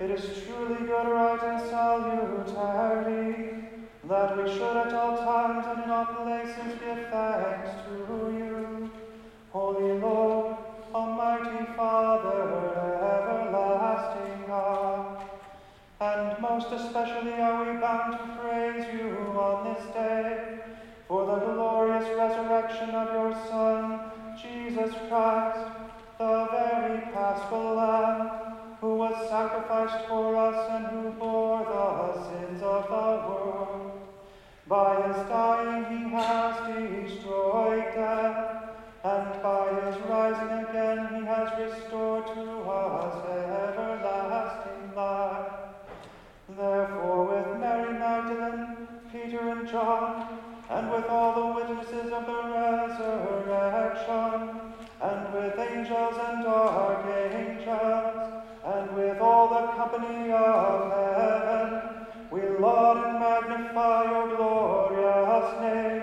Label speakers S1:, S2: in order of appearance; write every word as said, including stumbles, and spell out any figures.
S1: It is truly good, right, and salutary that we should at all times and in all places give thanks to you, Holy Lord, Almighty Father, everlasting God. And most especially are we bound to praise you on this day for the glorious resurrection of your Son, Jesus Christ, the very Paschal Lamb, who was sacrificed for us and who bore the sins of the world. By his dying he has destroyed death, and by his rising again he has restored to us everlasting life. Therefore with Mary Magdalene, Peter and John, and with all the witnesses of the resurrection, and with angels and archangels, and with all the company of heaven, we laud and magnify your glorious name.